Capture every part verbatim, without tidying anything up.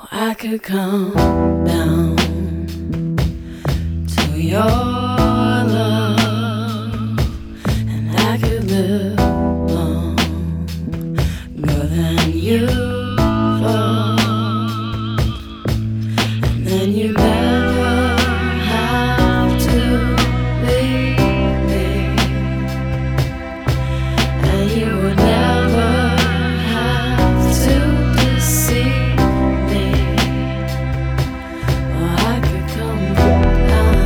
I could come down to your love, and I could live longer than you thought, and then you never have to leave me, and you would never have to deceive me. Or I could come down.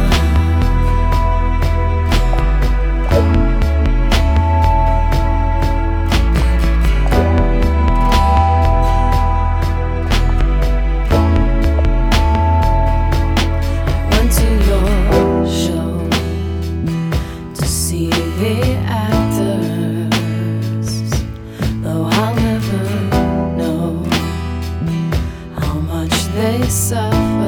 Went to your show to see the actors, though I'll never know how much they suffer.